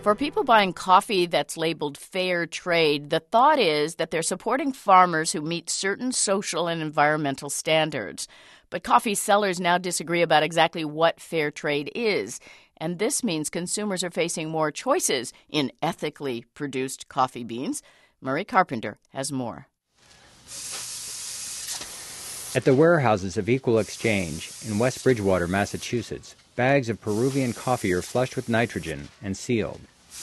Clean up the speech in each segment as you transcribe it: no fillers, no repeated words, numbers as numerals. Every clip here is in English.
For people buying coffee that's labeled fair trade, the thought is that they're supporting farmers who meet certain social and environmental standards. But coffee sellers now disagree about exactly what fair trade is. And this means consumers are facing more choices in ethically produced coffee beans. Murray Carpenter has more. At the warehouses of Equal Exchange in West Bridgewater, Massachusetts, bags of Peruvian coffee are flushed with nitrogen and sealed.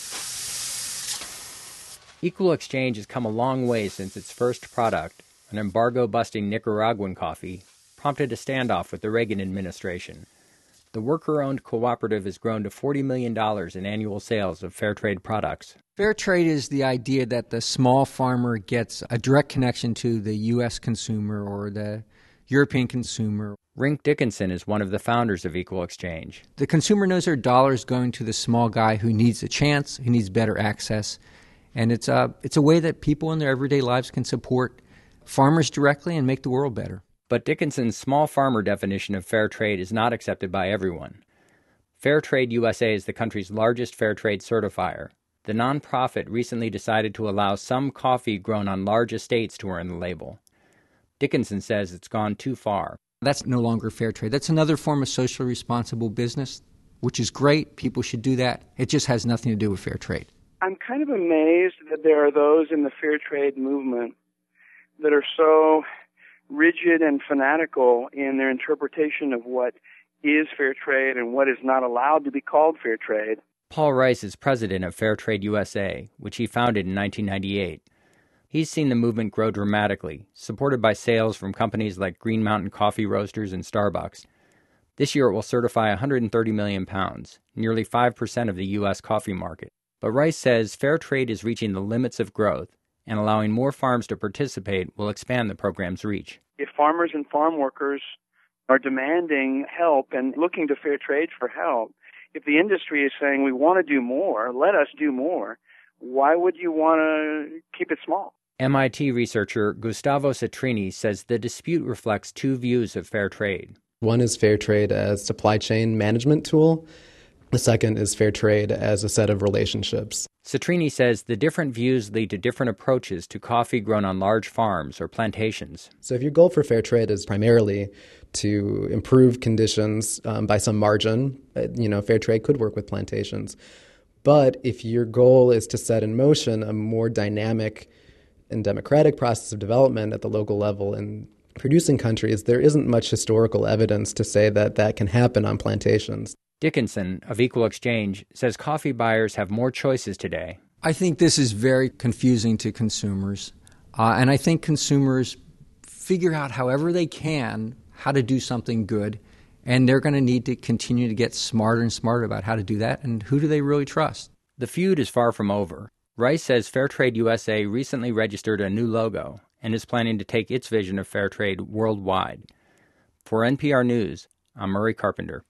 Equal Exchange has come a long way since its first product, an embargo-busting Nicaraguan coffee, prompted a standoff with the Reagan administration. The worker-owned cooperative has grown to $40 million in annual sales of fair trade products. Fair trade is the idea that the small farmer gets a direct connection to the U.S. consumer or the European consumer. Rink Dickinson is one of the founders of Equal Exchange. The consumer knows their dollar is going to the small guy who needs a chance, who needs better access. And it's a way that people in their everyday lives can support farmers directly and make the world better. But Dickinson's small farmer definition of fair trade is not accepted by everyone. Fair Trade USA is the country's largest fair trade certifier. The nonprofit recently decided to allow some coffee grown on large estates to earn the label. Dickinson says it's gone too far. That's no longer fair trade. That's another form of socially responsible business, which is great. People should do that. It just has nothing to do with fair trade. I'm kind of amazed that there are those in the fair trade movement that are so rigid and fanatical in their interpretation of what is fair trade and what is not allowed to be called fair trade. Paul Rice is president of Fair Trade USA, which he founded in 1998. He's seen the movement grow dramatically, supported by sales from companies like Green Mountain Coffee Roasters and Starbucks. This year it will certify 130 million pounds, nearly 5% of the U.S. coffee market. But Rice says fair trade is reaching the limits of growth, and allowing more farms to participate will expand the program's reach. If farmers and farm workers are demanding help and looking to fair trade for help, if the industry is saying we want to do more, let us do more, why would you want to keep it small? MIT researcher Gustavo Citrini says the dispute reflects two views of fair trade. One is fair trade as a supply chain management tool. The second is fair trade as a set of relationships. Citrini says the different views lead to different approaches to coffee grown on large farms or plantations. So if your goal for fair trade is primarily to improve conditions by some margin, fair trade could work with plantations. But if your goal is to set in motion a more dynamic and democratic process of development at the local level in producing countries, there isn't much historical evidence to say that that can happen on plantations. Dickinson of Equal Exchange says coffee buyers have more choices today. I think this is very confusing to consumers. And I think consumers figure out however they can how to do something good. And they're going to need to continue to get smarter and smarter about how to do that. And who do they really trust? The feud is far from over. Rice says Fairtrade USA recently registered a new logo and is planning to take its vision of fair trade worldwide. For NPR News, I'm Murray Carpenter.